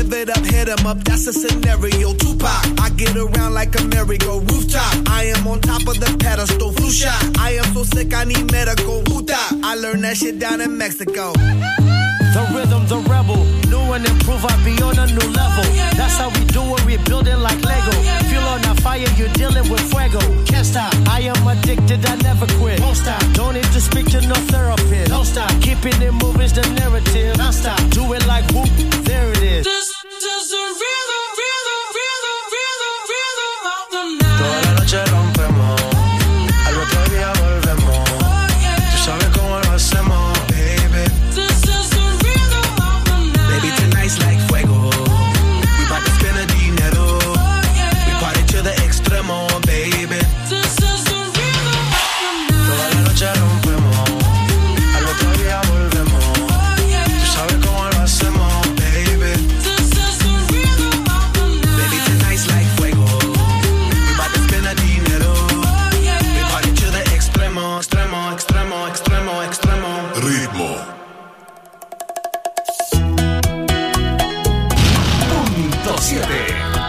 live it up, hit 'em up, that's a scenario. Tupac, I get around like a merry-go rooftop. I am on top of the pedestal, flu shot. I am so sick, I need medical. Puta, I learned that shit down in Mexico. The rhythm, the rebel, new and improve, I be on a new level. That's how we do it, we build it like Lego. Feel on a fire, you're dealing with fuego. Can't stop, I am addicted, I never quit. Won't stop, don't need to speak to no therapist. Don't stop, keeping it moving's the narrative. Don't stop, do it like whoop, there it is. This is the rhythm, rhythm, rhythm, rhythm, rhythm of the night. Toda la noche rompemos, al otro día volvemos. Tú sabes cómo lo hacemos, baby. This is the rhythm of the night. Baby, tonight's like fuego. We bout to spend a dinero. We party to the extremo, baby. This is the rhythm of the night. Toda la noche rompemos, al otro día volvemos. Tú sabes cómo lo hacemos, baby. This is the rhythm of the night. Baby, tonight's like fuego. We bout to spend a dinero. We party to the extremo, extremo, extremo, extremo, extremo. Ritmo. Punto 7.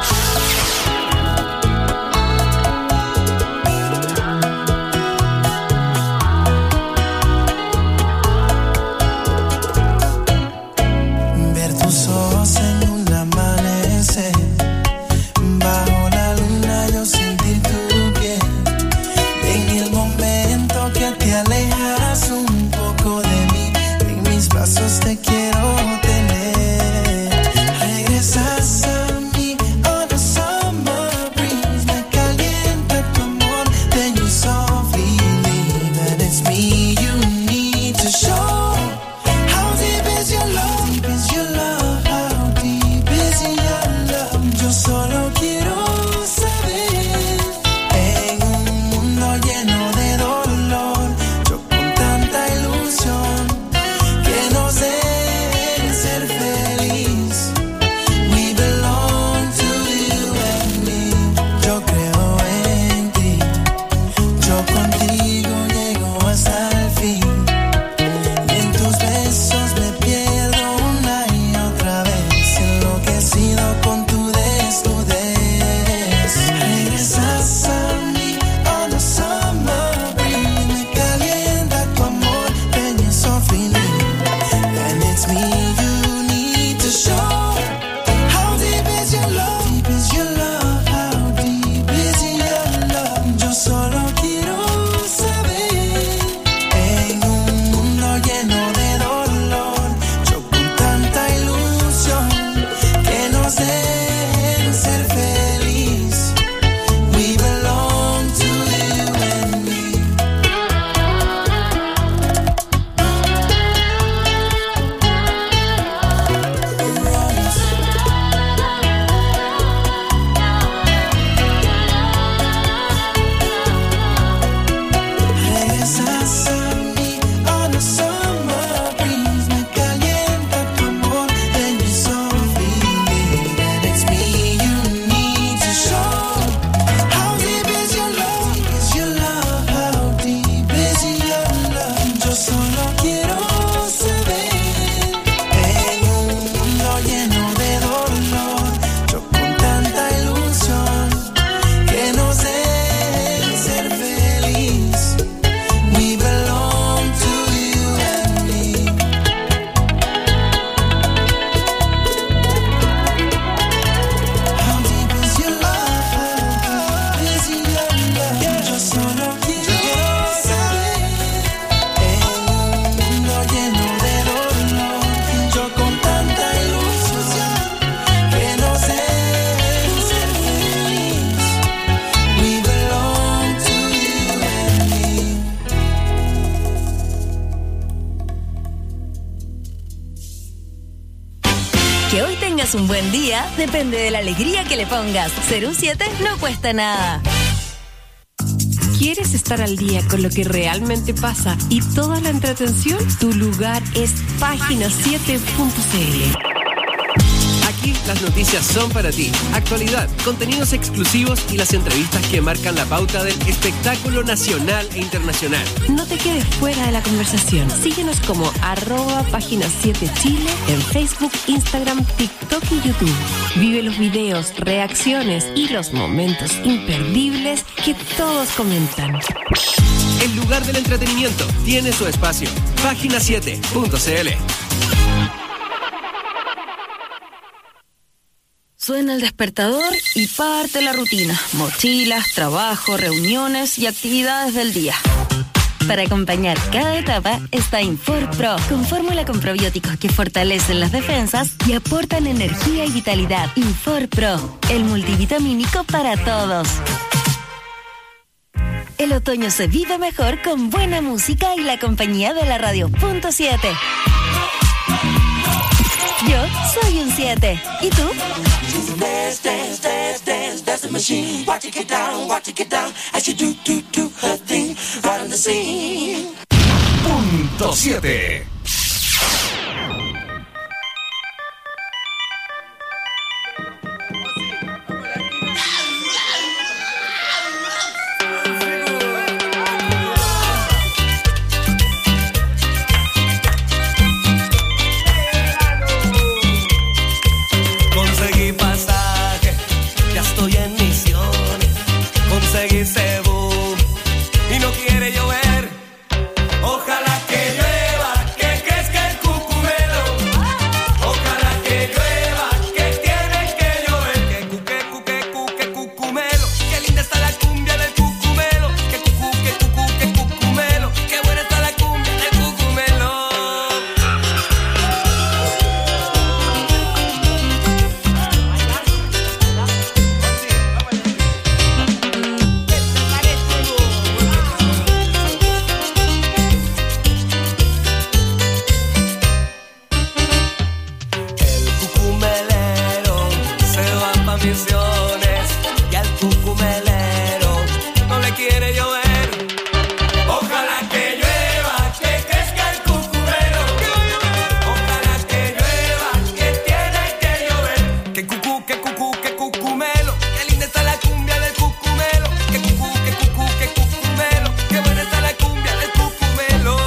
Ver tus ojos en un amanecer, bajo la luna yo sentir tu piel. En el momento que te alejas un poco de mí, en mis brazos te quiero tener. Regresas a mí, oh the summer breeze, me calienta tu amor, then you softly leave, and it's me you need to show. How deep is your love? Deep is your love? How deep is your love? Yo solo quiero saber. En un mundo lleno de dolor, yo con tanta ilusión que nos dejen ser feliz. We belong to you and me. Yo creo en ti, yo contigo llego hasta el fin. Y en tus besos me pierdo una y otra vez, enloquecido con tu desnudez. Regresas a mí, oh the summer breeze, me calienta tu amor, then you softly leave, and it's me you need to show. How deep is your love? Deep is your love? How deep is your love? Yo solo quiero saber. En un mundo lleno de dolor, yo con tanta ilusión que nos dejen ser feliz. We belong to you and me. Regresas a mí, oh the summer breeze, me calienta tu amor, then you softly leave, and it's me you need to show. How deep is your love? Deep is your love? How deep is your love? Yo solo quiero saber. En un mundo lleno de dolor, yo con tanta ilusión que nos dejen ser feliz. We belong to you and me. How deep is your love? How deep is your love? Yo solo quiero saber. En un mundo lleno de dolor, yo con tanta ilusión que nos dejen ser feliz. We belong to you and me. Que hoy tengas un buen día depende de la alegría que le pongas. Ser un 7 no cuesta nada. ¿Quieres estar al día con lo que realmente pasa y toda la entretención? Tu lugar es Página7.cl. Aquí las noticias son para ti. Actualidad, contenidos exclusivos y las entrevistas que marcan la pauta del espectáculo nacional e internacional. No te quedes fuera de la conversación. Síguenos como @Página 7 Chile en Facebook, Instagram, TikTok y YouTube. Vive los videos, reacciones y los momentos imperdibles que todos comentan. El lugar del entretenimiento tiene su espacio. Página7.cl. Suena el despertador y parte la rutina. Mochilas, trabajo, reuniones y actividades del día. Para acompañar cada etapa está Infor Pro, con fórmula con probióticos que fortalecen las defensas y aportan energía y vitalidad. Infor Pro, el multivitamínico para todos. El otoño se vive mejor con buena música y la compañía de la radio Punto 7. Yo soy un 7. ¿Y tú? Punto 7. Conseguí cebú y no quiere llover. Ojalá que llueva, que crezca el cucumelo. Ojalá que llueva, que tiene que llover. Que cucumelo. Qué linda está la cumbia del cucumelo. Que cucumelo. Qué buena está la cumbia del cucumelo. Misiones y al cucumelero no le quiere llover. Ojalá que llueva, que crezca el cucumelo. Ojalá que llueva, que tiene que llover. Que cucumelo. Qué linda está la cumbia del cucumelo. Que cucumelo. Qué buena está la cumbia del cucumelo.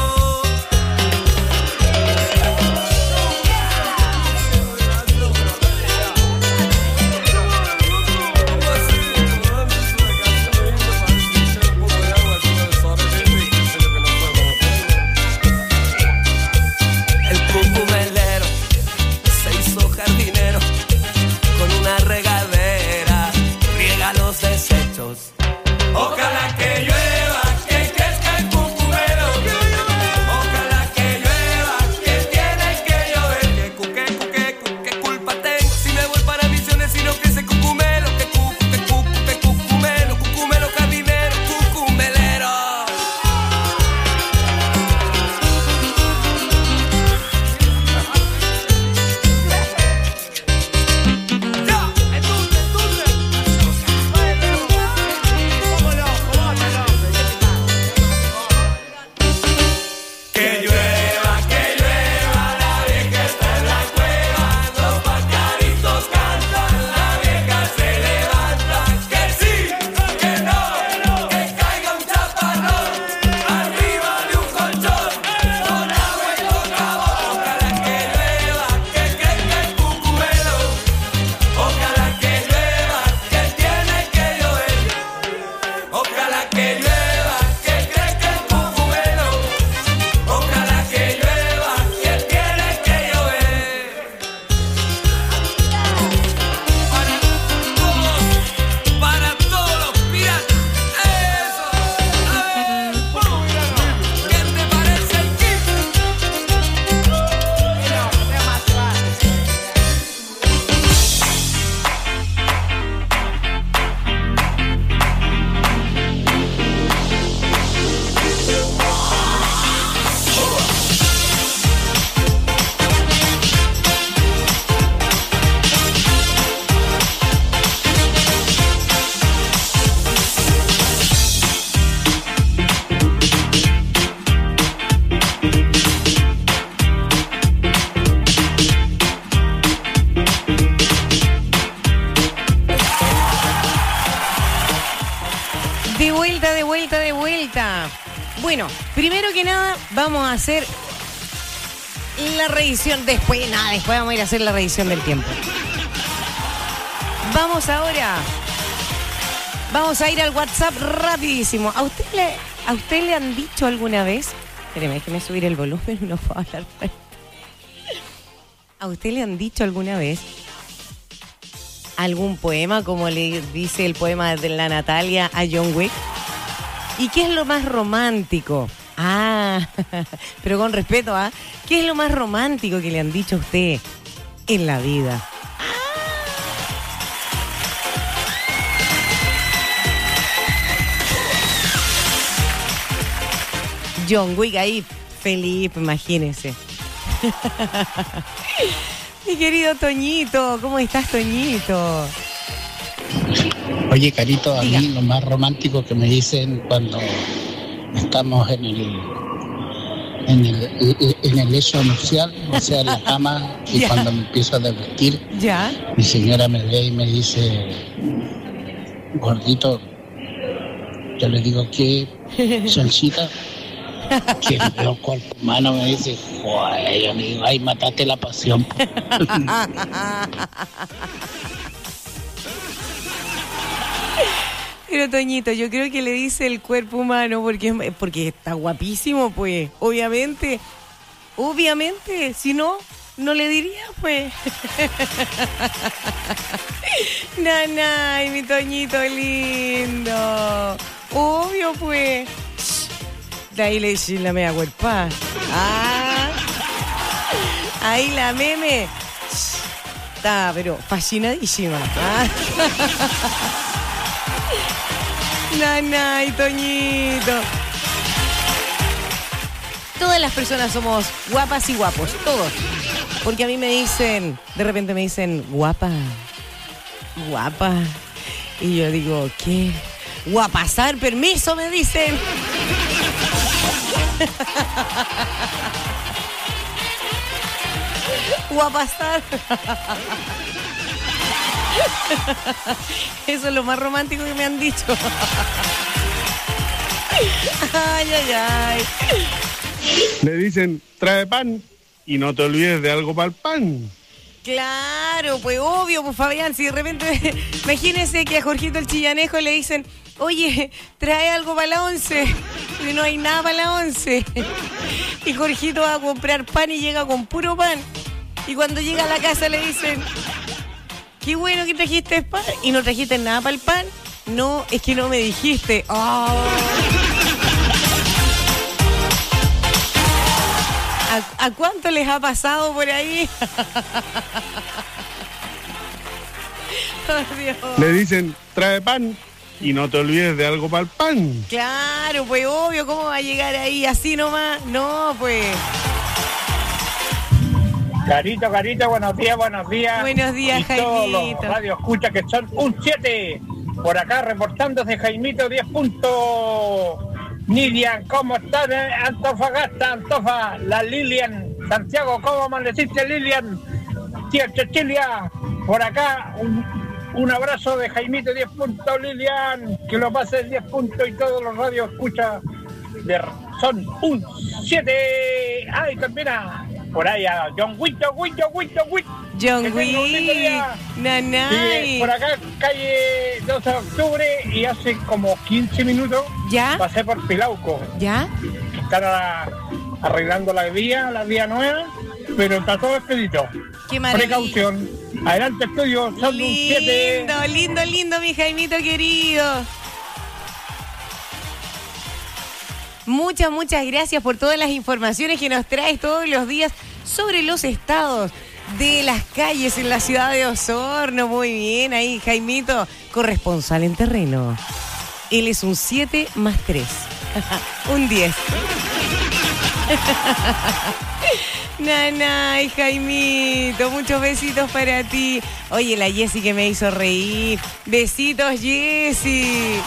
vuelta. Bueno, primero que nada, vamos a hacer la revisión. Después vamos a ir a hacer la revisión del tiempo. Vamos a ir al WhatsApp rapidísimo. ¿A usted le han dicho alguna vez? Espéreme, déjeme subir el volumen, no puedo hablar. ¿A usted le han dicho alguna vez algún poema, como le dice el poema de la Natalia a John Wick? ¿Y qué es lo más romántico? Pero con respeto, ¿qué es lo más romántico que le han dicho a usted en la vida? John Wick ahí, Felipe, imagínese. Mi querido Toñito, ¿cómo estás, Toñito? Oye, Carito, a Diga. mí lo más romántico que me dicen cuando estamos en el lecho nupcial, o sea, en la cama, y Ya. cuando me empiezo a desvestir, ¿Ya? mi señora me ve y me dice, gordito, yo le digo, ¿qué, Solcita? Que el cuerpo humano me dice, joder, yo le digo, ay, matate la pasión. Pero Toñito, yo creo que le dice el cuerpo humano porque está guapísimo, pues. Obviamente, si no le diría, pues. Nanay, mi Toñito lindo. Obvio, pues. De ahí le dice la media cuerpa. Ahí la meme. Está, pero fascinadísima. Nanay, Toñito. Todas las personas somos guapas y guapos, todos. Porque a mí de repente me dicen, guapa. Y yo digo, ¿qué? Guapasar, permiso, me dicen. Guapasar. Eso es lo más romántico que me han dicho. Ay. Le dicen, trae pan y no te olvides de algo para el pan. Claro, pues obvio, pues Fabián, si de repente, imagínense que a Jorgito el Chillanejo le dicen, oye, trae algo para la 11, y no hay nada para la 11. Y Jorgito va a comprar pan y llega con puro pan. Y cuando llega a la casa le dicen, qué bueno que trajiste pan y no trajiste nada para el pan. No, es que no me dijiste. Oh. ¿A cuánto les ha pasado por ahí? Oh, Dios. Le dicen, trae pan y no te olvides de algo para el pan. Claro, pues obvio, ¿cómo va a llegar ahí así nomás? No, pues. Carito, buenos días. Buenos días, y todos los Jaimito. radio escucha que son un 7. Por acá reportándose Jaimito 10 puntos. Lilian, ¿cómo están? Antofagasta, Antofa, la Lilian. Santiago, ¿cómo amaneciste, Lilian? Tía Cecilia, por acá un abrazo de Jaimito 10 puntos, Lilian. Que lo pases 10 puntos y todos los radios escucha son un 7. Ay, termina. Por ahí a John Wick. John Que tenga un lindo Wick, día. nanay. Sí, por acá, calle 12 de octubre, y hace como 15 minutos ¿Ya? pasé por Pilauco. ¿Ya? Están arreglando la vía nueva, pero está todo expedito. Qué maravilla. Precaución. Adelante, estudio, son un 7. Lindo, mi Jaimito querido. Muchas gracias por todas las informaciones que nos traes todos los días sobre los estados de las calles en la ciudad de Osorno. Muy bien, ahí Jaimito, corresponsal en terreno. Él es un 7 más 3. Un 10. Nanay, Jaimito, muchos besitos para ti. Oye, la Jessie que me hizo reír. Besitos, Jessie.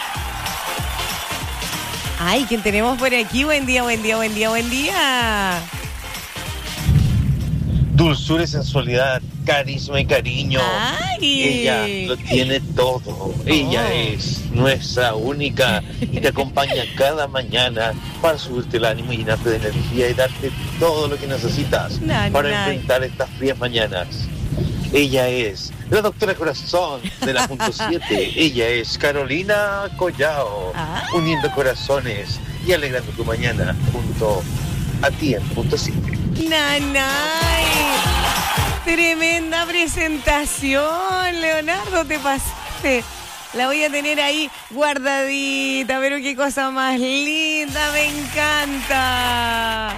Ay, ¿quién tenemos por aquí? Buen día. dulzura y sensualidad, carisma y cariño. ¡Ay! Ella lo tiene todo. Ella es nuestra única y te acompaña cada mañana para subirte el ánimo y llenarte de energía y darte todo lo que necesitas para enfrentar estas frías mañanas. Ella es la doctora Corazón de la punto 7. Ella es Carolina Collao, uniendo corazones y alegrando tu mañana junto a ti en punto 7. ¡Nanay! Tremenda presentación, Leonardo, te pasaste. La voy a tener ahí guardadita, pero qué cosa más linda, me encanta.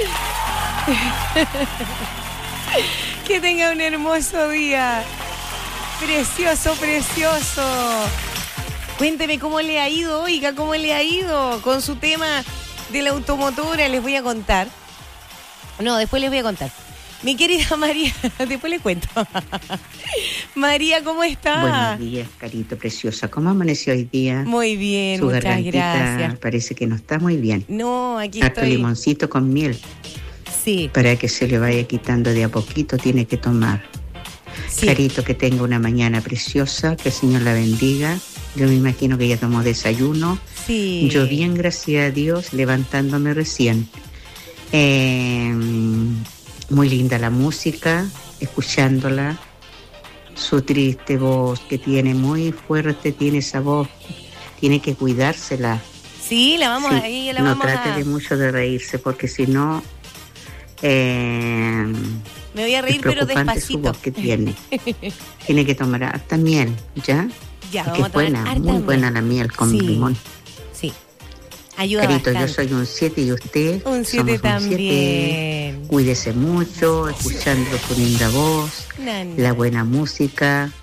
Que tenga un hermoso día. Precioso, precioso. Cuénteme cómo le ha ido, oiga, cómo le ha ido con su tema de la automotora. Les voy a contar. No, después les voy a contar. Mi querida María, después les cuento. María, ¿cómo está? Buenos días, Carito preciosa. ¿Cómo amaneció hoy día? Muy bien, Su muchas gargantita gracias. Parece que no está muy bien. No, aquí Harto estoy. limoncito con miel. Sí. Para que se le vaya quitando de a poquito, tiene que tomar. Sí. Carito, que tenga una mañana preciosa, que el Señor la bendiga. Yo me imagino que ella tomó desayuno. Sí. Yo bien, gracias a Dios, levantándome recién. Muy linda la música, escuchándola. Su triste voz que tiene, muy fuerte tiene esa voz. Tiene que cuidársela. Sí, la vamos Sí, ahí, la no vamos trate a... de mucho de reírse, porque si no... Me voy a reír, es pero preocupante despacito. su voz que tiene. Tiene que tomar harta miel, ¿ya? Ya, Porque vamos a es tomar buena, harta muy miel. buena la miel con Sí. limón. Sí, ayuda Carito, bastante. yo soy un 7 y usted Un 7 somos un 7. también. Cuídese mucho, escuchando su linda voz, Nani. la buena música.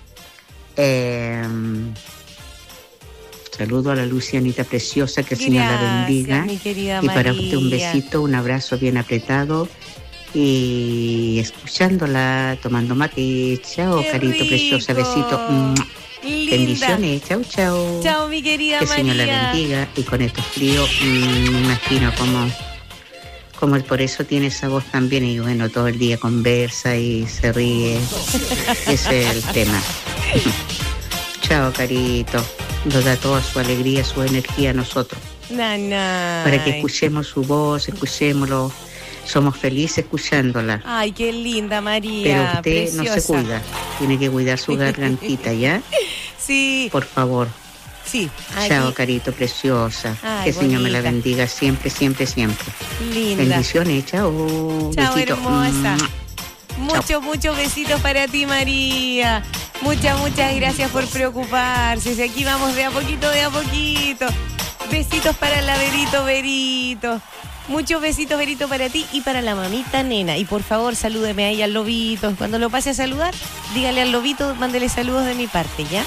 Saludo a la Lucianita preciosa, que el Señor la Gracias, bendiga. mi querida Y para usted un María. besito, un abrazo bien apretado. Y escuchándola, tomando mate. Chao, Qué Carito preciosa, rico. besito. Linda. Bendiciones, chao, chao. Chao, mi querida Que el Señor la María. bendiga. Y con estos fríos, me imagino como él por eso tiene esa voz también. Y bueno, todo el día conversa y se ríe. Ese es el tema. Chao, Carito. Nos da toda su alegría, su energía a nosotros. Nana. Para que escuchemos su voz, escuchémoslo. Somos felices escuchándola. Ay, qué linda María. Pero usted no se preciosa. cuida. Tiene que cuidar su gargantita, ¿ya? Sí. Por favor. Sí. Chao, aquí. Carito preciosa. Ay, Que el Señor me la bonita. bendiga siempre, siempre, siempre. Linda. Bendiciones, chao. Chao, Besito. hermosa. Muchos besitos para ti, María. Muchas gracias por preocuparse. Si aquí vamos de a poquito, de a poquito. Besitos para la Verito. Muchos besitos, Verito, para ti y para la mamita nena. Y por favor, salúdeme ahí al lobito. Cuando lo pase a saludar, dígale al lobito, mándele saludos de mi parte, ¿ya?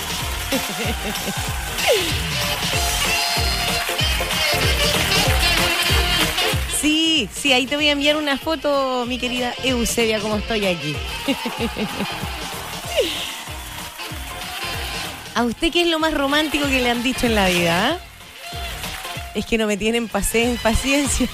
Sí, ahí te voy a enviar una foto, mi querida Eusebia, como estoy aquí. ¿A usted qué es lo más romántico que le han dicho en la vida? ¿Ah? Es que no me tienen paciencia.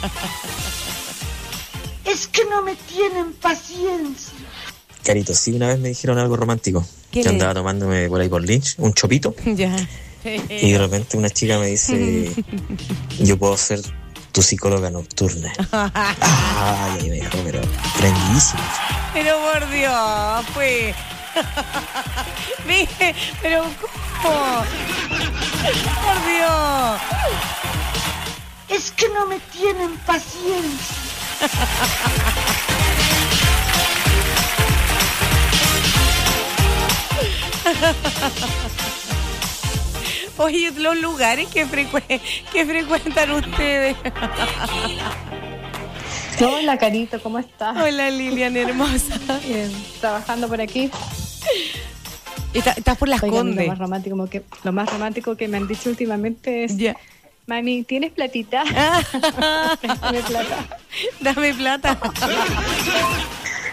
Es que no me tienen paciencia. Carito, sí, una vez me dijeron algo romántico. ¿Qué Que le- andaba tomándome por ahí por Lynch, un chopito. Ya. Y de repente una chica me dice, yo puedo ser tu psicóloga nocturna. Ay, ahí me dijo, pero prendidísimo. Pero por Dios, pues. Mire, pero ¿cómo? Por Dios. Es que no me tienen paciencia. Oye, los lugares que frecuentan ustedes. Hola, Carito, ¿cómo estás? Hola, Lilian, hermosa. Bien, trabajando por aquí. Estás por Las Oigan, Condes. Lo más romántico que me han dicho últimamente es: mami, ¿tienes platita? Dame plata. Dame plata.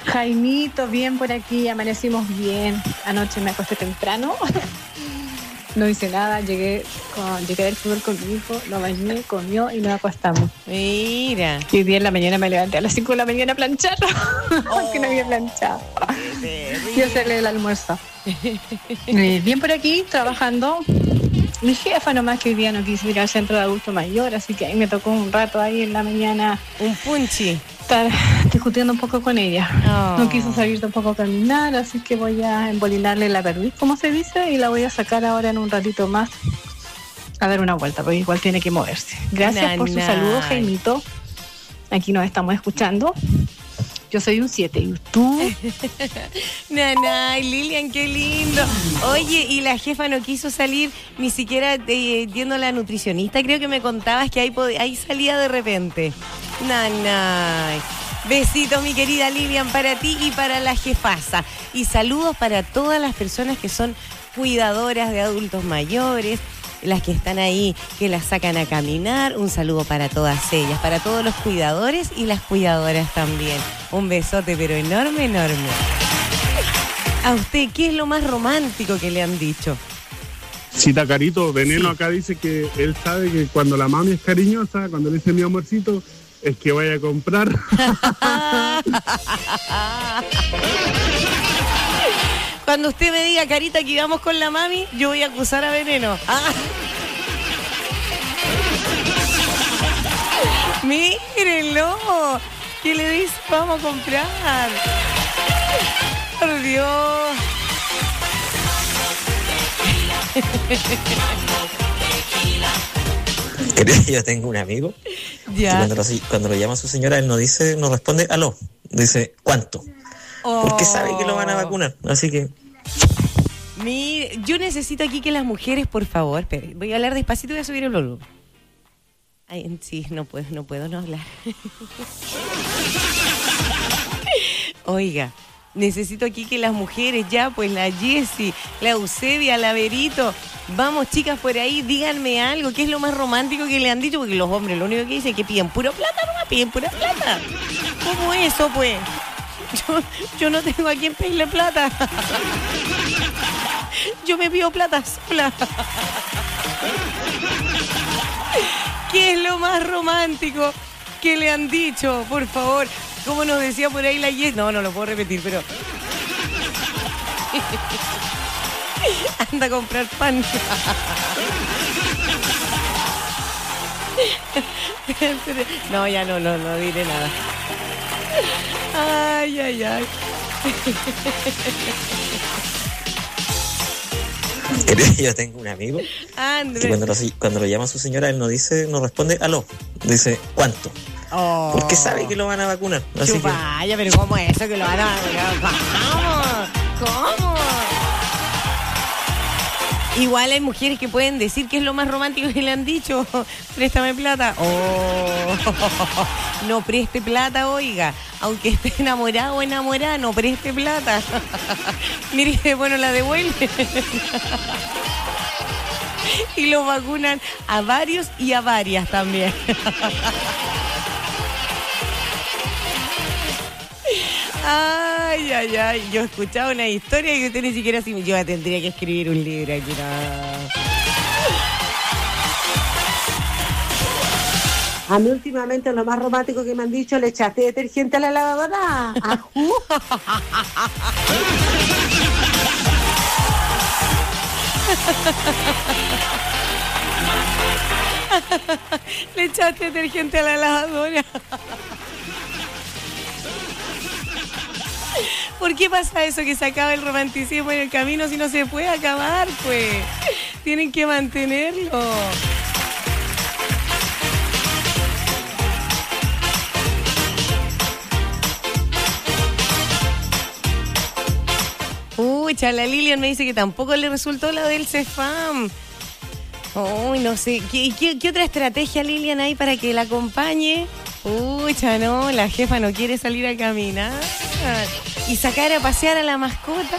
Jaimito, bien por aquí, amanecimos bien. Anoche me acosté temprano. No hice nada, llegué del fútbol con mi hijo, lo bañé, comió y nos acostamos. Mira. Y hoy día en la mañana me levanté a las 5 de la mañana a planchar, porque no había planchado. Y hacerle el almuerzo. Bien por aquí, trabajando. Mi jefa nomás que hoy día no quiso ir al centro de adulto mayor, así que ahí me tocó un rato ahí en la mañana. Un punchi. Estar discutiendo un poco con ella. No quiso salir tampoco a caminar, así que voy a embolinarle la perdiz, como se dice, y la voy a sacar ahora en un ratito más a dar una vuelta, porque igual tiene que moverse. Gracias por su saludo, Jaimito. Aquí nos estamos escuchando. Yo soy un 7, ¿y tú? Nanay, Lilian, qué lindo. Oye, y la jefa no quiso salir ni siquiera yendo a la nutricionista. Creo que me contabas que ahí salía de repente. Nanay. Besitos, mi querida Lilian, para ti y para la jefasa. Y saludos para todas las personas que son cuidadoras de adultos mayores, las que están ahí, que las sacan a caminar. Un saludo para todas ellas, para todos los cuidadores y las cuidadoras también. Un besote, pero enorme, enorme. A usted, ¿qué es lo más romántico que le han dicho? Cita Carito, Veneno acá dice que él sabe que cuando la mami es cariñosa, cuando le dice mi amorcito, es que vaya a comprar. Cuando usted me diga, Carita, que vamos con la mami, yo voy a acusar a Veneno. Mírenlo. ¿Qué le dice? Vamos a comprar. Por Dios. Yo tengo un amigo que cuando lo llama su señora, él no responde aló, dice ¿cuánto? Porque sabe que lo van a vacunar, así que... Mire, yo necesito aquí que las mujeres, por favor, espere, voy a hablar despacito y voy a subir el volumen. Ay, sí, no puedo no hablar. Oiga, necesito aquí que las mujeres ya, pues la Jessie, la Eusebia, la Verito, vamos chicas por ahí, díganme algo, ¿qué es lo más romántico que le han dicho? Porque los hombres lo único que dicen es que piden pura plata, no piden pura plata. ¿Cómo eso, pues? Yo no tengo a quien pedirle plata. Yo me pido plata sola. ¿Qué es lo más romántico que le han dicho? Por favor, como nos decía por ahí la Yes. No lo puedo repetir, pero... Anda a comprar pan. No, ya no diré nada. Ay. Yo tengo un amigo que cuando lo llama su señora, él no responde aló, dice ¿cuánto? Porque sabe que lo van a vacunar, así que... Vaya, pero ¿cómo es eso que lo van a vacunar? ¿Cómo? Igual hay mujeres que pueden decir que es lo más romántico que le han dicho. Préstame plata. No preste plata, oiga. Aunque esté enamorado o enamorada, no preste plata. Mire, bueno, la devuelve. Y lo vacunan a varios y a varias también. Ay. Yo escuchaba una historia que usted ni siquiera... Yo ya tendría que escribir un libro aquí. A mí últimamente lo más romántico que me han dicho, ¿le echaste detergente a la lavadora? ¡Ajú! Le echaste detergente a la lavadora. ¿Por qué pasa eso que se acaba el romanticismo en el camino si no se puede acabar, pues? Tienen que mantenerlo. La Lilian me dice que tampoco le resultó la del Cefam. Uy, no sé. ¿Qué otra estrategia, Lilian, hay para que la acompañe? No, la jefa no quiere salir a caminar y sacar a pasear a la mascota.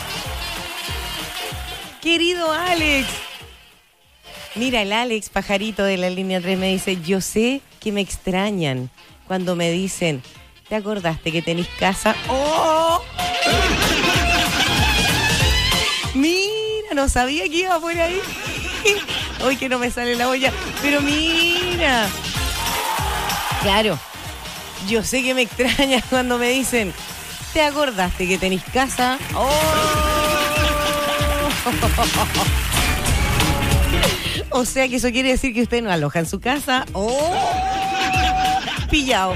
Querido Alex. Mira, el Alex, pajarito de la línea 3, me dice, yo sé que me extrañan cuando me dicen, ¿te acordaste que tenés casa? ¡Oh! Mira, no sabía que iba por ahí. Hoy que no me sale la olla. Pero mira. Claro. Yo sé que me extraña cuando me dicen, ¿te acordaste que tenés casa? ¡Oh! O sea que eso quiere decir que usted no aloja en su casa. ¡Oh! Pillado.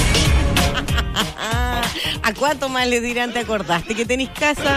¿A cuánto más le dirán, te acordaste que tenés casa?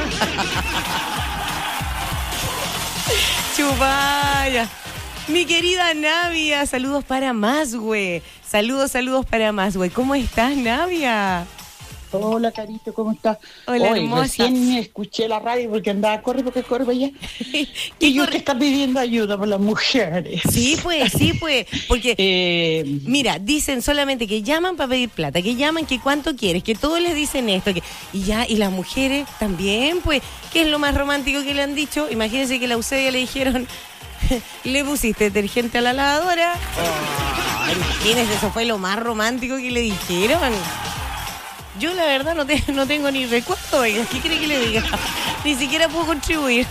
Chupaya. Mi querida Navia, saludos para Maswe. Saludos para Maswe. ¿Cómo estás, Navia? Hola, Carito, ¿cómo estás? Hola, hoy, hermosa. Recién escuché la radio porque andaba, corre para allá. Y yo te está pidiendo ayuda por las mujeres. Sí, pues, porque, mira, dicen solamente que llaman para pedir plata, que llaman, que cuánto quieres, que todos les dicen esto, y las mujeres también, pues, ¿qué es lo más romántico que le han dicho? Imagínense que a la Eusebia le dijeron, le pusiste detergente a la lavadora. Oh, imagínense, eso fue lo más romántico que le dijeron. Yo la verdad no tengo ni recuerdo, oiga, ¿qué quiere que le diga? Ni siquiera puedo contribuir.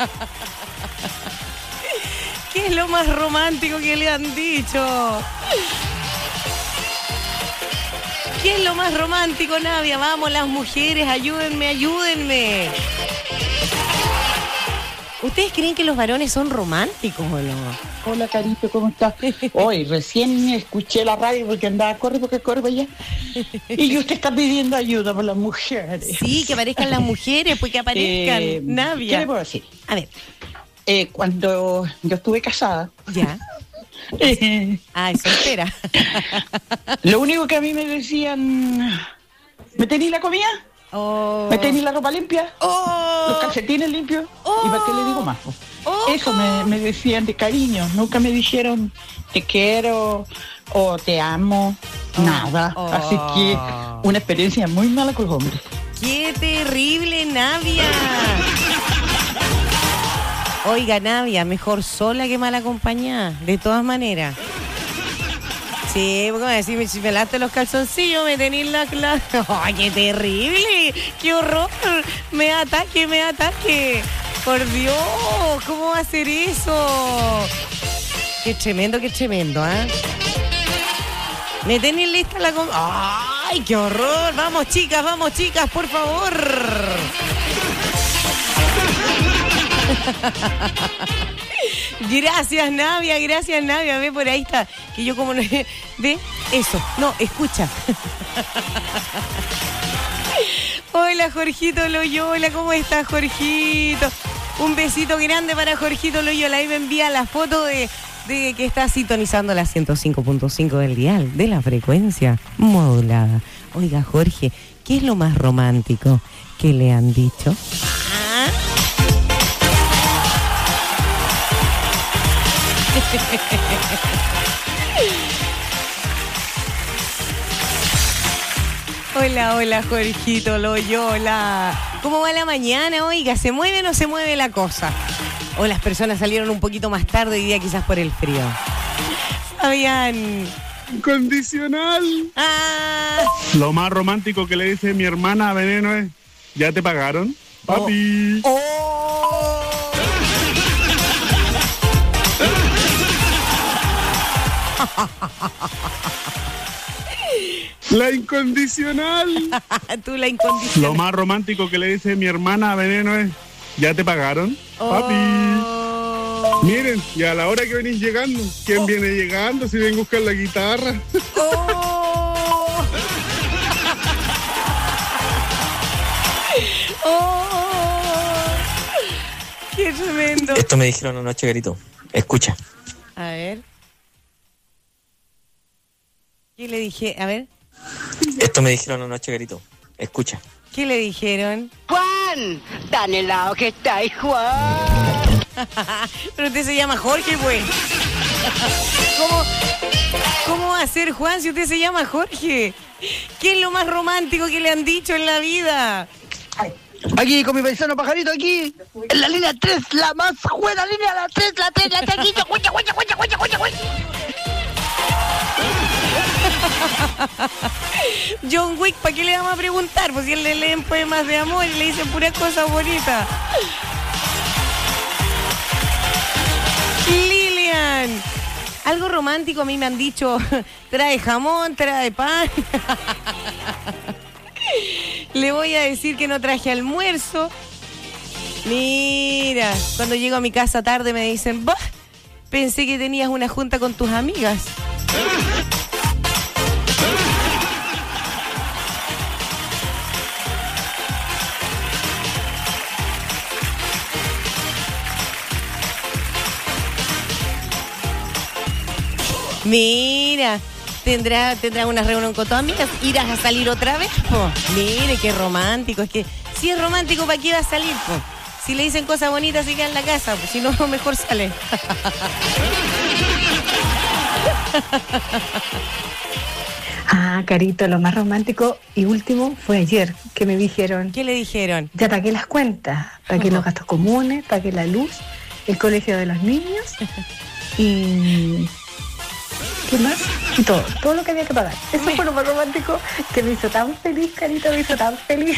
¿Qué es lo más romántico que le han dicho? ¿Qué es lo más romántico, Navia? Vamos, las mujeres, ayúdenme. ¿Ustedes creen que los varones son románticos o no? Hola, Carito, ¿cómo estás? Hoy recién escuché la radio porque andaba, corre para allá. Y usted está pidiendo ayuda por las mujeres. Sí, que aparezcan las mujeres, pues que aparezcan, Navia. ¿Qué le puedo decir? A ver. Cuando yo estuve casada. Ya. Ay, soltera. Lo único que a mí me decían, ¿me tenís la comida? Oh. ¿Me tenís la ropa limpia? Oh. ¿Los calcetines limpios? Oh. ¿Y para qué le digo más? Oh. Eso me decían de cariño. Nunca me dijeron te quiero o te amo. Nada. Así que una experiencia muy mala con los hombres. ¡Qué terrible, Navia! Oiga, Navia, mejor sola que mal acompañada. De todas maneras. Sí, porque me decís, si me lavaste los calzoncillos, me tenís la clase. ¡Ay, qué terrible! ¡Qué horror! Me ataque. Por Dios, ¿cómo va a ser eso? Qué tremendo, ¿eh? ¿Me tenés lista la ¡ay, qué horror! Vamos, chicas, por favor. Gracias, Navia. Ve, por ahí está. Que yo como no... ¿Ve? Eso. No, escucha. Hola, Jorgito Loyola. ¿Cómo estás, Jorgito? Un besito grande para Jorgito Loyola. Ahí me envía la foto de que está sintonizando la 105.5 del dial de la frecuencia modulada. Oiga, Jorge, ¿qué es lo más romántico que le han dicho? Hola, Jorgito Loyola. ¿Cómo va la mañana? Oiga, ¿se mueve o no se mueve la cosa? O las personas salieron un poquito más tarde hoy día, quizás por el frío. Fabián. Incondicional. Lo más romántico que le dice mi hermana a Veneno es, ¿ya te pagaron? Papi. La incondicional. Tú la incondicional. Lo más romántico que le dice mi hermana a Veneno es, ¿ya te pagaron? Papi. Miren, y a la hora que venís llegando, ¿quién viene llegando? Si ven a buscar la guitarra. ¡Qué tremendo! Esto me dijeron anoche, Garito. Escucha. A ver. ¿Qué le dije? A ver. Esto me dijeron anoche, Garito. Escucha. ¿Qué le dijeron? Juan, tan helado que está ahí, Juan. Pero usted se llama Jorge, pues. ¿Cómo va a ser, Juan, si usted se llama Jorge? ¿Qué es lo más romántico que le han dicho en la vida? Aquí con mi paisano Pajarito, aquí en la línea 3, la más buena línea, la 3, aquí, cucha. John Wick, ¿para qué le vamos a preguntar? Pues si él le leen poemas de amor y le dicen puras cosas bonitas. Algo romántico a mí me han dicho, trae jamón, trae pan. Le voy a decir que no traje almuerzo. Mira, cuando llego a mi casa tarde me dicen, bah, pensé que tenías una junta con tus amigas. Mira, tendrá una reunión con tus amigas. ¿Irás a salir otra vez, po? Mire, qué romántico. Es que si es romántico, ¿para qué va a salir, po? Si le dicen cosas bonitas, se queda en la casa, pues si no, mejor sale. Ah, Carito, lo más romántico y último fue ayer, que me dijeron... ¿Qué le dijeron? Ya pagué las cuentas, pagué los gastos comunes, pagué la luz, el colegio de los niños y... ¿qué más? Y todo lo que había que pagar. Eso fue lo más romántico que me hizo tan feliz, Carito, me hizo tan feliz.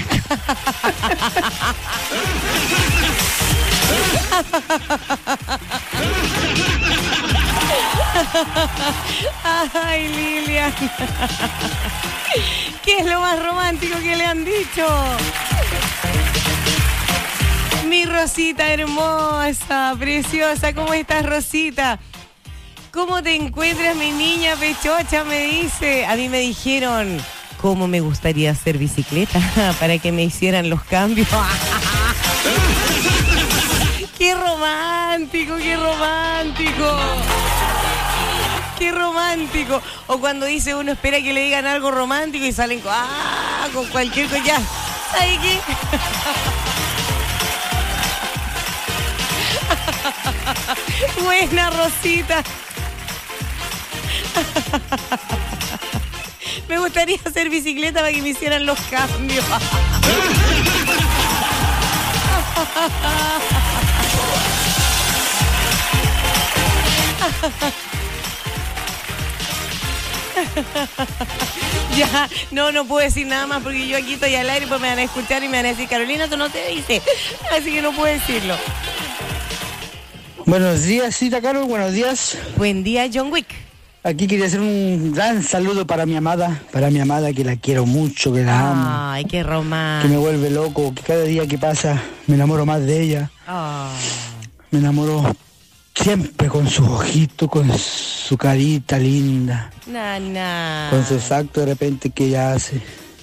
Ay, Lilian. ¿Qué es lo más romántico que le han dicho? Mi Rosita hermosa, preciosa, ¿cómo estás, Rosita? ¿Cómo te encuentras, mi niña pechocha? Me dice. A mí me dijeron, ¿cómo me gustaría hacer bicicleta para que me hicieran los cambios? ¡Qué romántico, qué romántico! ¡Qué romántico! O cuando dice uno, espera que le digan algo romántico y salen con cualquier cosa. Ya, ¿sabes qué? Buena, Rosita. Me gustaría hacer bicicleta para que me hicieran los cambios. Ya, no puedo decir nada más porque yo aquí estoy al aire, pues me van a escuchar y me van a decir, Carolina, tú no te dices. Así que no puedo decirlo. Buenos días, Cita Carol, buenos días. Buen día, John Wick. Aquí quería hacer un gran saludo para mi amada, que la quiero mucho, que la amo. Ay, qué romántico. Que me vuelve loco, que cada día que pasa me enamoro más de ella. Oh. Me enamoro siempre con sus ojitos, con su carita linda. Nana. Con sus actos de repente que ella hace.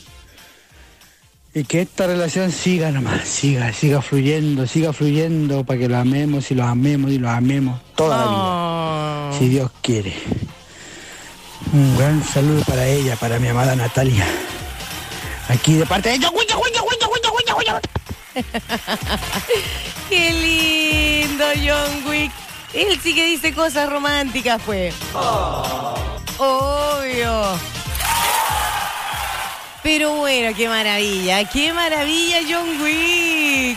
Y que esta relación siga nomás, siga fluyendo para que lo amemos y lo amemos toda la vida, si Dios quiere. Un gran saludo para ella, para mi amada Natalia. Aquí de parte de ella. Qué lindo, John Wick. Él sí que dice cosas románticas, pues. Obvio. Pero bueno, qué maravilla, John Wick.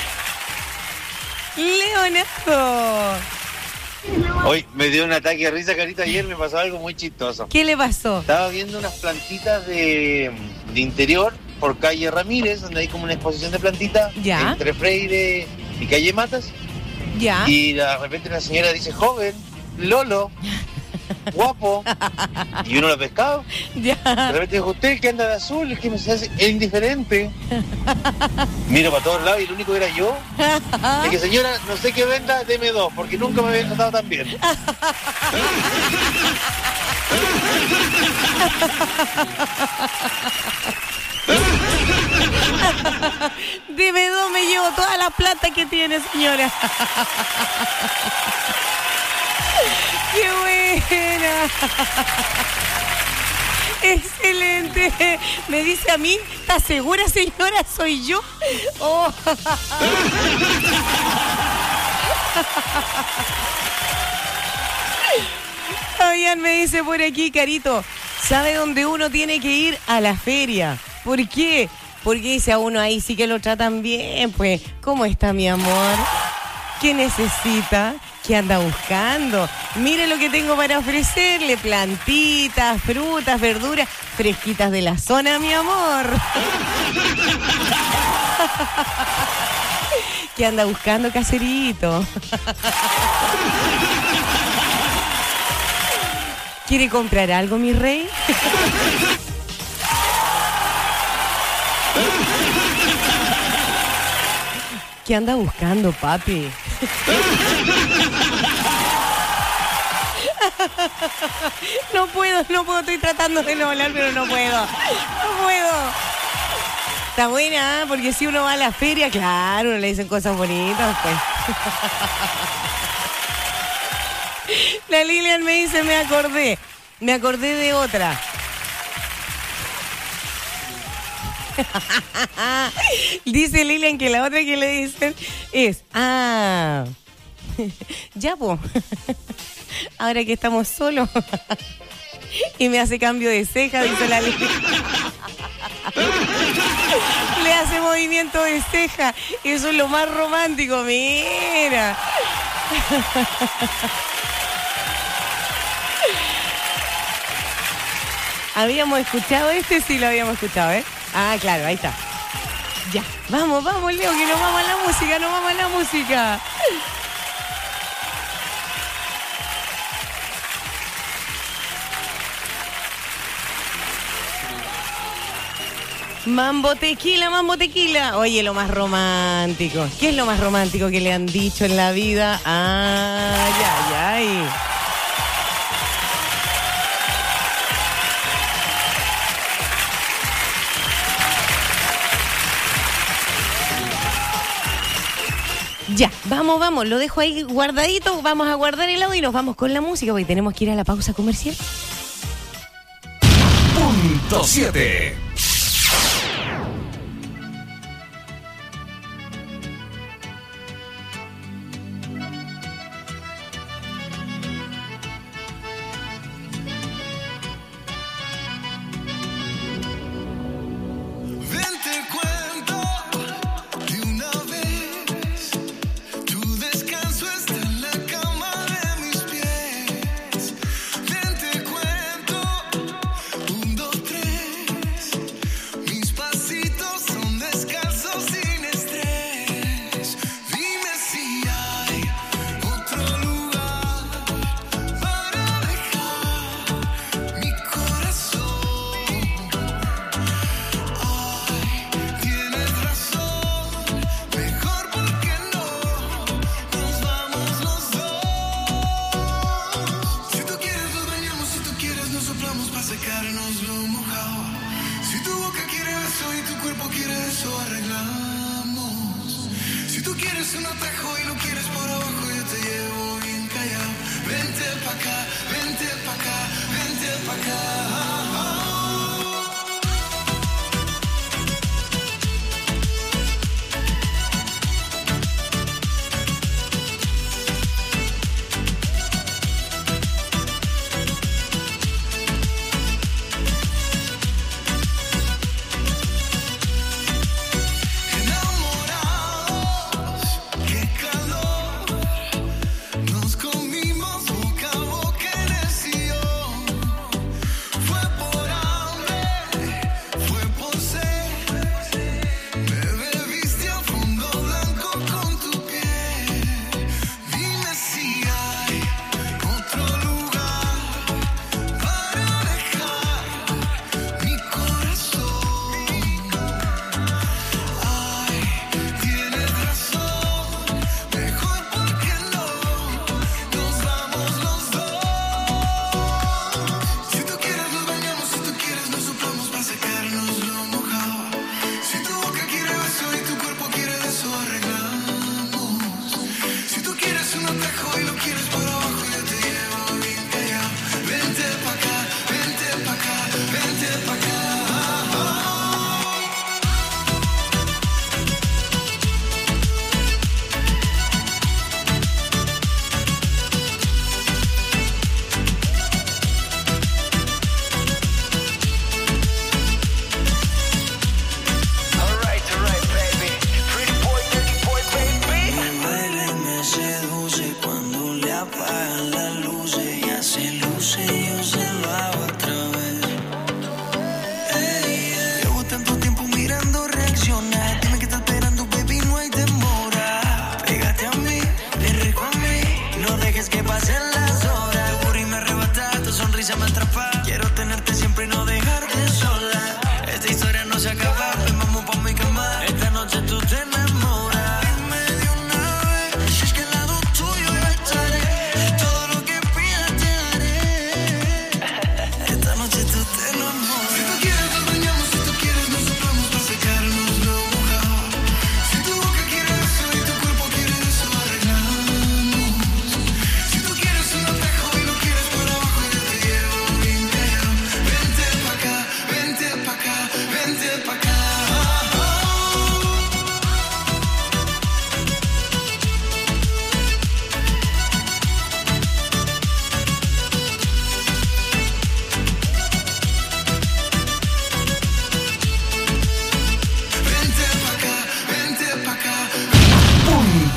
Leonardo. Hoy me dio un ataque de risa, Carita. Ayer me pasó algo muy chistoso. ¿Qué le pasó? Estaba viendo unas plantitas de interior por calle Ramírez, donde hay como una exposición de plantitas. Ya. Entre Freire y calle Matas. Ya. Y de repente la señora dice, joven, Lolo, guapo. Y uno lo ha pescado. Ya. De repente dijo, usted que anda de azul, es que me hace indiferente. Miro para todos lados y el único era yo. Es que señora, no sé qué venda, deme dos, porque nunca me había tratado tan bien. Dime dos, me llevo toda la plata que tiene, señora. ¡Qué buena! ¡Excelente! Me dice a mí, ¿está segura, señora? ¿Soy yo? Oh. Fabián me dice por aquí, Carito, ¿sabe dónde uno tiene que ir? A la feria. ¿Por qué? Porque dice a uno ahí sí que lo tratan bien, pues. ¿Cómo está, mi amor? ¿Qué necesita? ¿Qué anda buscando? Mire lo que tengo para ofrecerle. Plantitas, frutas, verduras, fresquitas de la zona, mi amor. ¿Qué anda buscando, caserito? ¿Quiere comprar algo, mi rey? ¿Qué anda buscando, papi? No puedo, estoy tratando de no hablar, pero no puedo. Está buena, ¿eh? Porque si uno va a la feria, claro, le dicen cosas bonitas, pues. La Lilian me dice, me acordé de otra. Dice Lilian que la otra que le dicen es, ya po, ahora que estamos solos. Y me hace cambio de ceja, dice la Lilian. Le hace movimiento de ceja. Eso es lo más romántico, mira. ¿Habíamos escuchado este? Sí, lo habíamos escuchado, ¿eh? Ah, claro, ahí está. Ya, vamos, Leo, que nos vamos a la música, Mambo tequila. Oye, lo más romántico. ¿Qué es lo más romántico que le han dicho en la vida? Ay. Ya, vamos, lo dejo ahí guardadito, vamos a guardar el audio y nos vamos con la música, porque tenemos que ir a la pausa comercial. Punto 7. Fue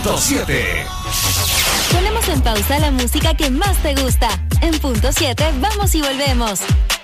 Punto 7. Ponemos en pausa la música que más te gusta. En Punto 7 vamos y volvemos.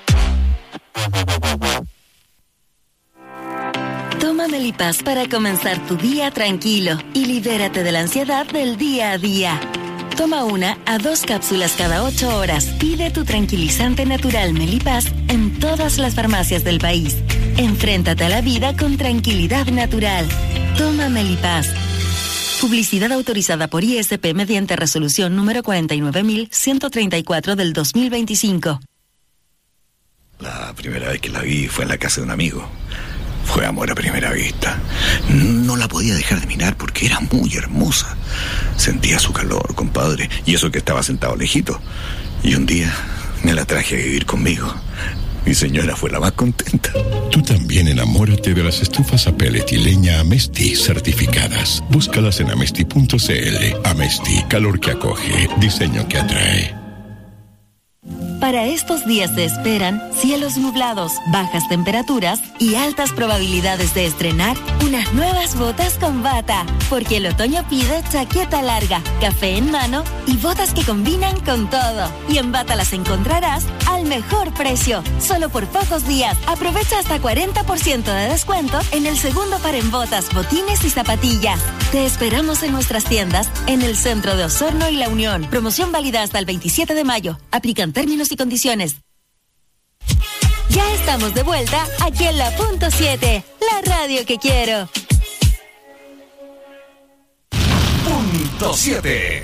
Toma Melipaz para comenzar tu día tranquilo y libérate de la ansiedad del día a día. Toma 1 a 2 cápsulas cada 8 horas. Pide tu tranquilizante natural Melipaz en todas las farmacias del país. Enfréntate a la vida con tranquilidad natural. Toma Melipaz. Publicidad autorizada por ISP mediante resolución número 49.134 del 2025. La primera vez que la vi fue en la casa de un amigo. Fue amor a primera vista. No la podía dejar de mirar porque era muy hermosa. Sentía su calor, compadre, y eso que estaba sentado lejito. Y un día me la traje a vivir conmigo. Mi señora fue la más contenta. Tú también enamórate de las estufas a pellet y leña Amesti certificadas. Búscalas en amesti.cl. Amesti, calor que acoge, diseño que atrae. Para estos días se esperan cielos nublados, bajas temperaturas y altas probabilidades de estrenar unas nuevas botas con bata. Porque el otoño pide chaqueta larga, café en mano y botas que combinan con todo. Y en Bata las encontrarás al mejor precio. Solo por pocos días. Aprovecha hasta 40% de descuento en el segundo par en botas, botines y zapatillas. Te esperamos en nuestras tiendas en el centro de Osorno y La Unión. Promoción válida hasta el 27 de mayo. Aplican términos y condiciones. Ya estamos de vuelta aquí en la Punto 7, la radio que quiero. Punto 7.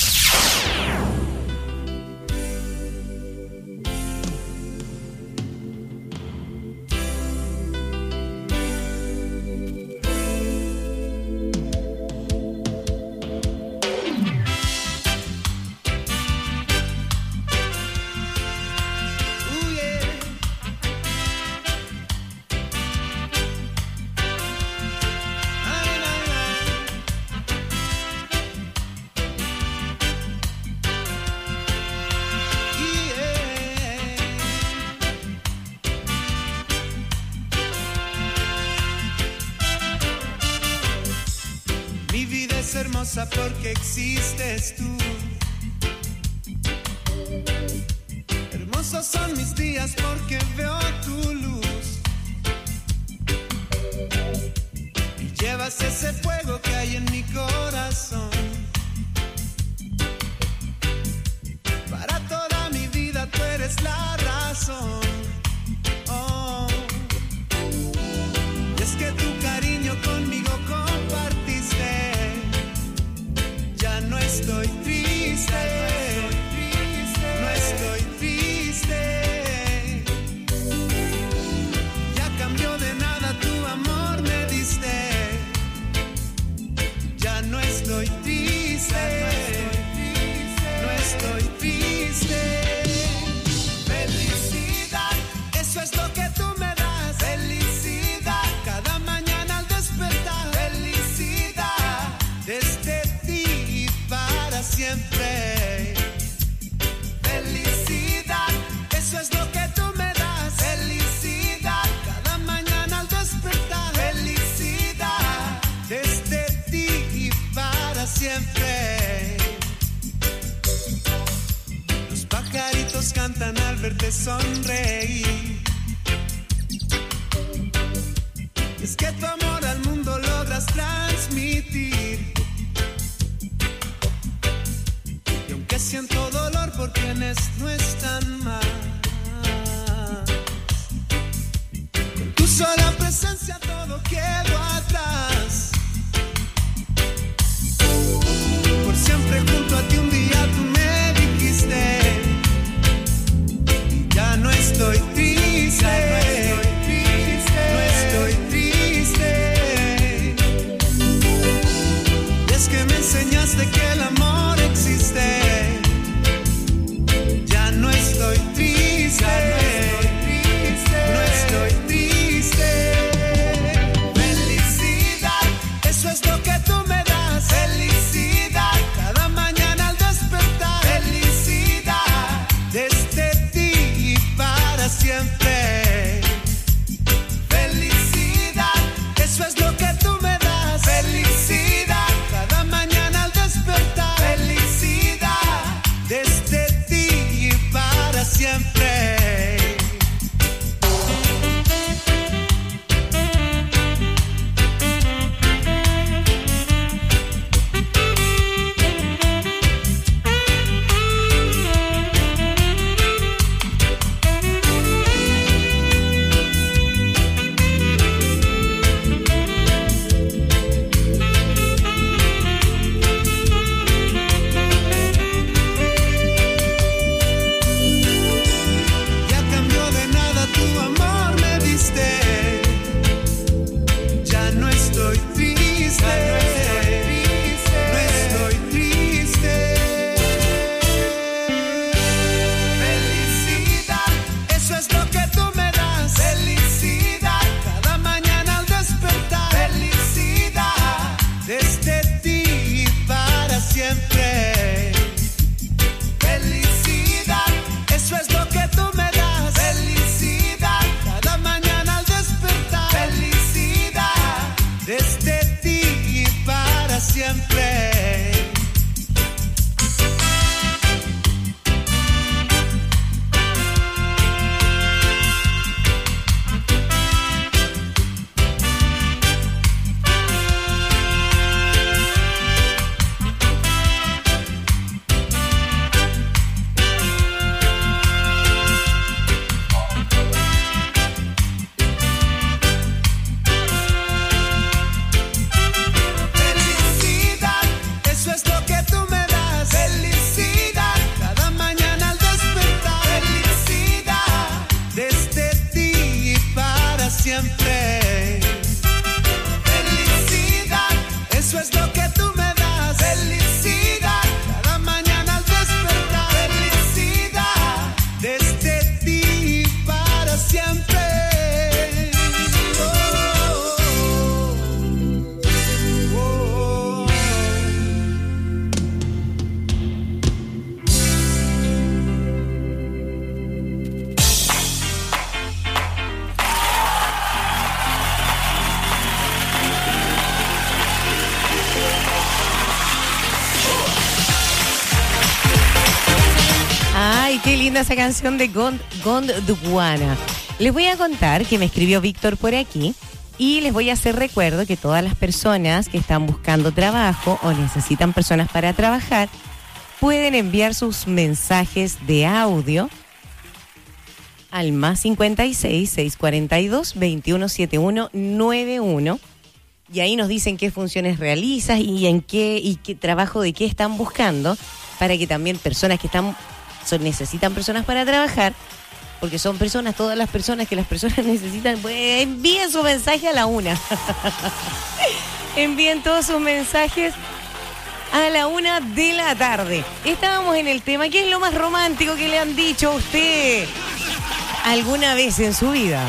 Hermosa porque existes tú. Hermosos son mis días porque veo tu luz. Y llevas ese fuego que hay en mi corazón. Para toda mi vida tú eres la razón. Oh. Y es que tu cariño conmigo compartiste. No estoy triste, no estoy triste. Ya cambió de nada, tu amor me diste. Ya no estoy triste, no estoy triste. Felicidad, eso es lo que tú me das. Felicidad, cada mañana al despertar. Felicidad, desde siempre. Felicidad, eso es lo que tú me das. Felicidad, cada mañana al despertar. Felicidad, desde ti y para siempre. Los pajaritos cantan al verte sonreír. Y es que tu amor al mundo logras transmitir. Que siento dolor por quienes no están más. Con tu sola presencia todo quedó atrás. Por siempre junto a ti un día tú me dijiste. Ya no estoy triste, no estoy triste. Y es que me enseñaste que el amor existe. No estoy triste. siempre. Felicidad, eso es lo que tú me das. Felicidad, cada mañana al despertar. Felicidad, desde ti y para siempre. Qué linda esa canción de Gondwana. Les voy a contar que me escribió Víctor por aquí y les voy a hacer recuerdo que todas las personas que están buscando trabajo o necesitan personas para trabajar pueden enviar sus mensajes de audio al más 56 642 2171 91 y ahí nos dicen qué funciones realizas y en qué trabajo de qué están buscando para que también personas que necesitan personas para trabajar, porque son personas, todas las personas que las personas necesitan, pues envíen su mensaje a la 1. Envíen todos sus mensajes a la 1 de la tarde. Estábamos en el tema, ¿qué es lo más romántico que le han dicho a usted alguna vez en su vida?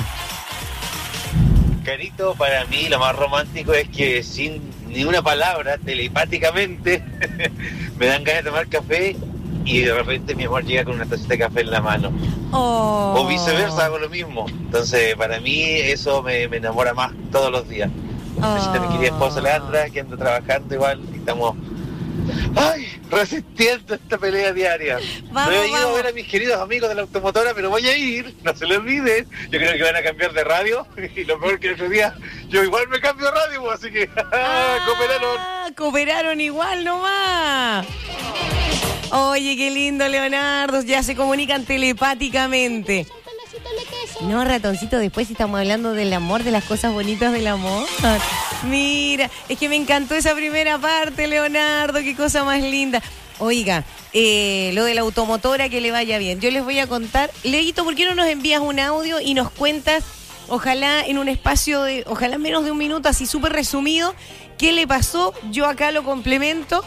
Carito, para mí lo más romántico es que sin ni una palabra, telepáticamente, me dan ganas de tomar café y de repente mi amor llega con una tacita de café en la mano. Oh. O viceversa, hago lo mismo. Entonces, para mí eso me enamora más todos los días. Necesito a mi querida esposa Leandra, que anda trabajando igual, y estamos resistiendo esta pelea diaria. No he ido a ver a mis queridos amigos de la automotora, pero voy a ir, no se lo olviden. Yo creo que van a cambiar de radio, y lo peor que el otro día, yo igual me cambio de radio, así que cooperaron igual nomás. Oye, qué lindo, Leonardo, ya se comunican telepáticamente. No, ratoncito, después si estamos hablando del amor, de las cosas bonitas del amor. Mira, es que me encantó esa primera parte, Leonardo, qué cosa más linda. Oiga, lo de la automotora, que le vaya bien. Yo les voy a contar. Leito, ¿por qué no nos envías un audio y nos cuentas, ojalá en un espacio de, ojalá menos de un minuto, así súper resumido, qué le pasó? Yo acá lo complemento.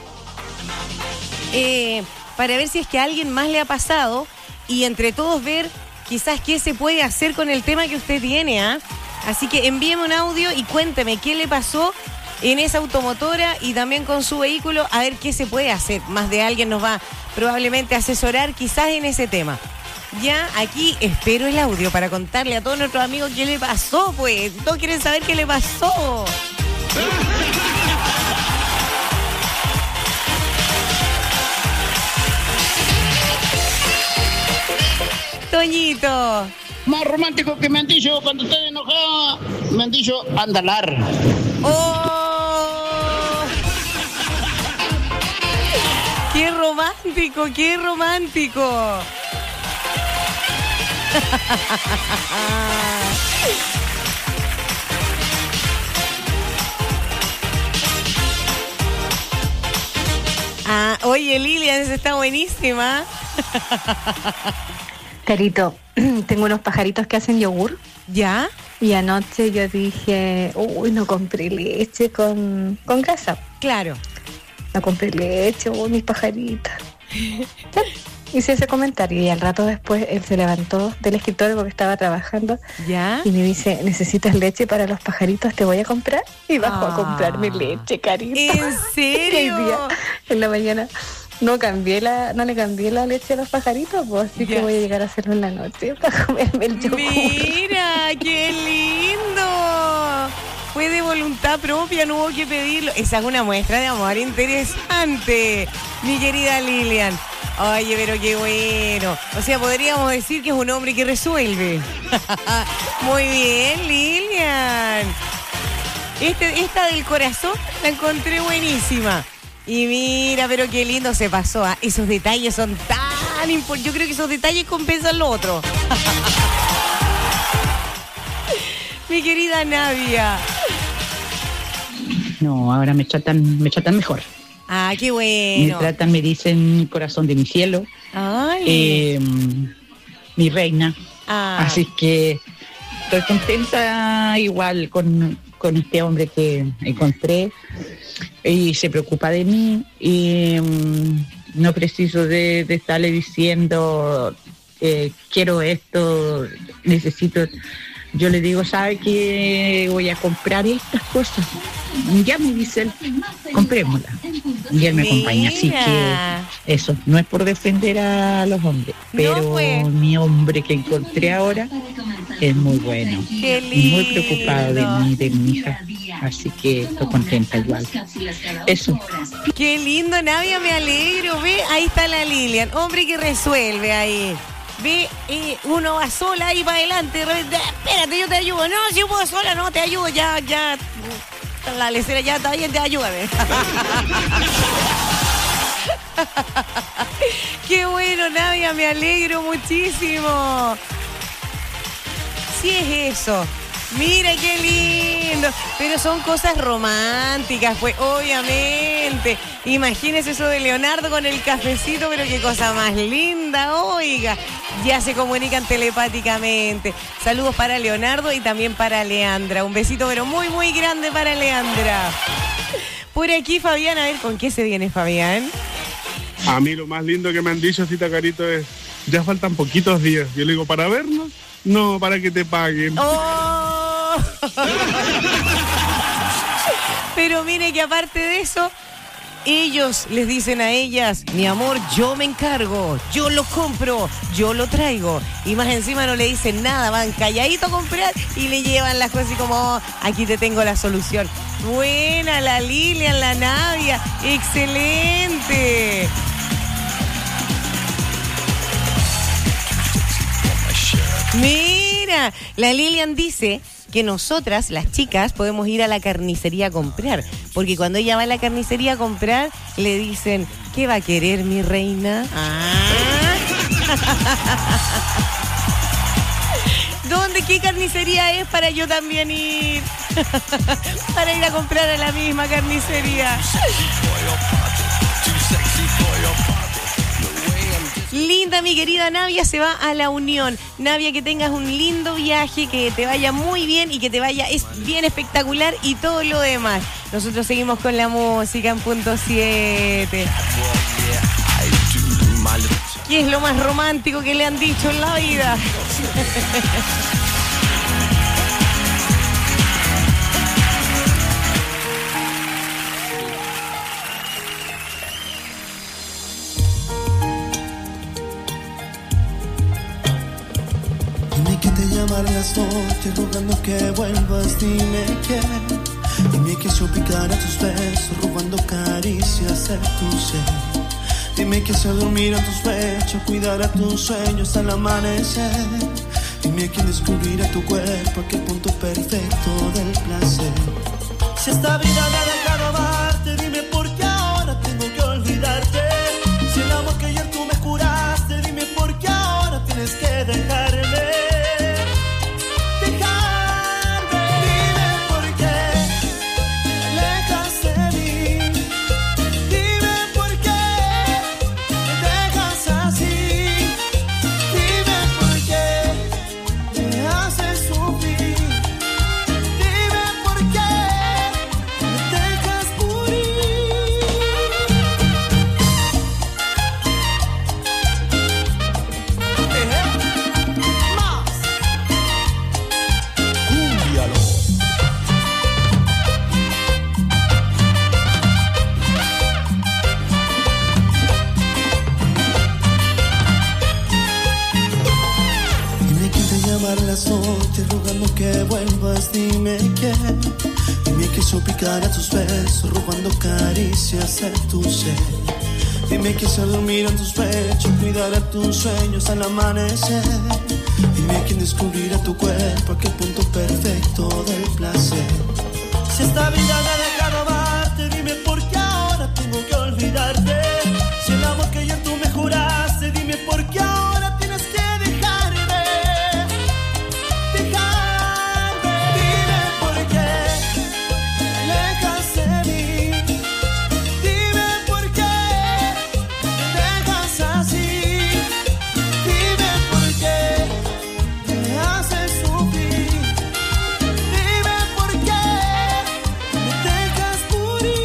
Para ver si es que a alguien más le ha pasado y entre todos ver quizás qué se puede hacer con el tema que usted tiene, ¿ah? Así que envíeme un audio y cuénteme qué le pasó en esa automotora y también con su vehículo, a ver qué se puede hacer. Más de alguien nos va probablemente a asesorar quizás en ese tema. Ya aquí espero el audio para contarle a todos nuestros amigos qué le pasó, pues. Todos quieren saber qué le pasó. Toñito. Más romántico que me han dicho cuando estoy enojada, me han dicho andalar. ¡Oh! ¡Qué romántico, qué romántico! Oye, Lilian, esa está buenísima. Carito, tengo unos pajaritos que hacen yogur. ¿Ya? Y anoche yo dije, uy, no compré leche con grasa. Claro. No compré leche, mis pajaritas. Hice ese comentario y al rato después él se levantó del escritorio porque estaba trabajando. ¿Ya? Y me dice, ¿necesitas leche para los pajaritos? ¿Te voy a comprar? Y bajó a comprar mi leche, Carito. ¿En serio? en la mañana no le cambié la leche a los pajaritos, pues, así que voy a llegar a hacerlo en la noche para comerme el yogur. Mira, qué lindo. Fue de voluntad propia, no hubo que pedirlo. Esa es una muestra de amor interesante, mi querida Lilian. Oye, pero qué bueno. O sea, podríamos decir que es un hombre que resuelve. Muy bien, Lilian. Esta del corazón la encontré buenísima. Y mira, pero qué lindo se pasó. Esos detalles son tan importantes. Yo creo que esos detalles compensan lo otro. Mi querida Nadia. No, ahora me tratan mejor. Ah, qué bueno. Me dicen corazón de mi cielo. Ay. Mi reina. Así que estoy contenta igual con este hombre que encontré y se preocupa de mí y no preciso de estarle diciendo quiero esto, necesito. Yo le digo, ¿sabe qué? Voy a comprar estas cosas. Ya me dice él, comprémosla. Y él me acompaña, así que eso, no es por defender a los hombres, pero mi hombre que encontré ahora es muy bueno. Qué lindo. Y muy preocupado de mí, de mi hija. Así que estoy contenta igual. Eso. Qué lindo, Nadia, me alegro. Ve, ahí está la Lilian, hombre que resuelve ahí. Ve, uno va sola ahí para adelante. Espérate, yo te ayudo. No, si yo puedo sola, no, te ayudo. Ya. La lecera ya está bien, te ayúdame. Qué bueno, Nadia, me alegro muchísimo. Sí es eso. Mira qué lindo. Pero son cosas románticas, pues, obviamente. Imagínese eso de Leonardo con el cafecito, pero qué cosa más linda, oiga. Ya se comunican telepáticamente. Saludos para Leonardo y también para Leandra. Un besito, pero muy, muy grande para Leandra. Por aquí, Fabián, a ver, ¿con qué se viene, Fabián? A mí lo más lindo que me han dicho, Cita Carito, es, ya faltan poquitos días. Yo le digo, ¿para vernos? No, para que te paguen. ¡Oh! Pero mire que aparte de eso, ellos les dicen a ellas, mi amor, yo me encargo, yo lo compro, yo lo traigo. Y más encima no le dicen nada, van calladito a comprar y le llevan las cosas así como, oh, aquí te tengo la solución. Buena, la Lilian, la Nadia, excelente. Mira, la Lilian dice que nosotras, las chicas, podemos ir a la carnicería a comprar. Porque cuando ella va a la carnicería a comprar, le dicen, ¿qué va a querer mi reina? ¿Dónde? ¿Qué carnicería es para yo también ir? Para ir a comprar a la misma carnicería. Linda, mi querida Navia, se va a la Unión. Navia, que tengas un lindo viaje, que te vaya muy bien y que te vaya bien espectacular y todo lo demás. Nosotros seguimos con la música en punto 7. ¿Qué es lo más romántico que le han dicho en la vida? Dime que te llamaré las noches rogando que vuelvas, dime que yo picara tus besos robando caricias de tu ser. Dime que sé dormir a tus pechos, cuidar a tus sueños al amanecer. Dime que descubrirá tu cuerpo aquel punto perfecto del placer. Si esta vida me ha dejado amarte, dime por qué ahora tengo que olvidarte. Si el amor que ayer tú me curaste, dime por qué ahora tienes que dejarme. Por qué me dejas las noches rogando que vuelvas, dime que suplicará tus besos, robando caricias de tu ser. Dime que se dormirá en tus pechos, cuidará tus sueños al amanecer. Dime quién descubrirá tu cuerpo, aquel punto perfecto del placer. Si esta vida me ha dejado amarte, dime por qué ahora tengo que olvidarte. Si el amor que yo tú me juraste, dime por qué ahora tienes que dejarme. Dejarme. Dime por qué te alejas de mí. Dime por qué te dejas así. Dime por qué me haces sufrir. Dime por qué me dejas morir.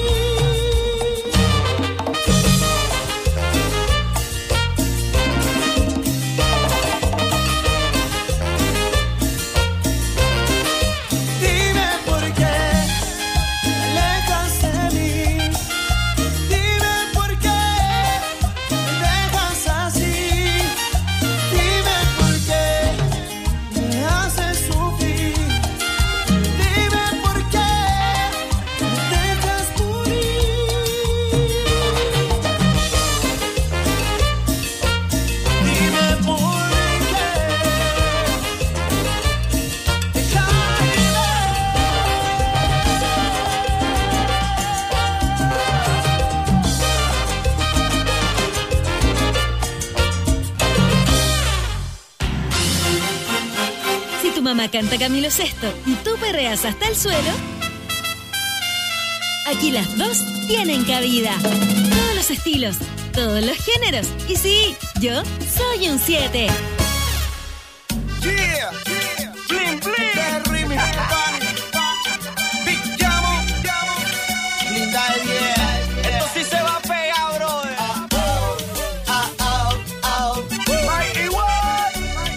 Dime por qué te alejas de mí. Dime por qué me dejas así. Dime por qué me haces sufrir. Dime por qué me dejas morir. Dime por Si tu mamá canta Camilo Sesto y tú perreas hasta el suelo, aquí las dos tienen cabida. Todos los estilos, todos los géneros. Y sí, yo soy un 7. Yeah, bling bling, Terry, mi pan, Big Llamo, Linda de 10. Esto sí se va a pegar, brother. Mikey White,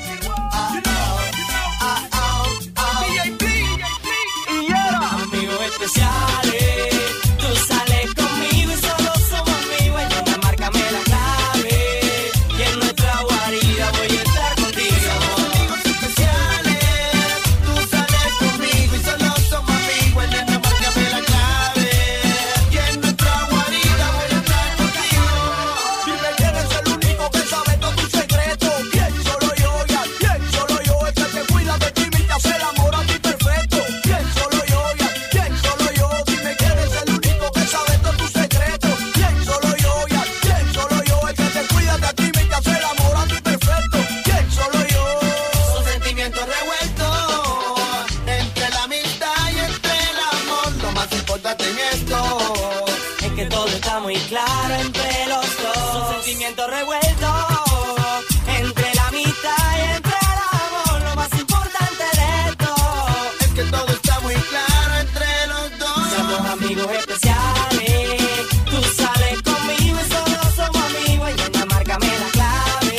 DJ Bling, y Yera. Amigos especiales, tú sales conmigo y solo somos amigos. Ayuda, márcame la clave y en nuestra guarida voy a estar contigo. Amigos especiales, tú sales conmigo y solo somos amigos. Ayuda, márcame la clave y en nuestra guarida voy a estar contigo. Dime quién es el único que sabe todo tu secreto. Bien, solo yo, ya, bien, solo yo. El que te cuida de ti y te hace el amor a ti perfecto. Bien, solo yo, ya, bien, solo yo. Dime quién es el único que sabe todo tu secreto. Bien, solo yo, ya, bien, solo yo. El que te cuida de ti y te hace el amor a ti perfecto. Bien, solo yo. Son sentimientos revueltos entre la amistad y entre el amor. Lo más importante en esto es que todo está muy claro entre los dos. Son sentimientos revueltos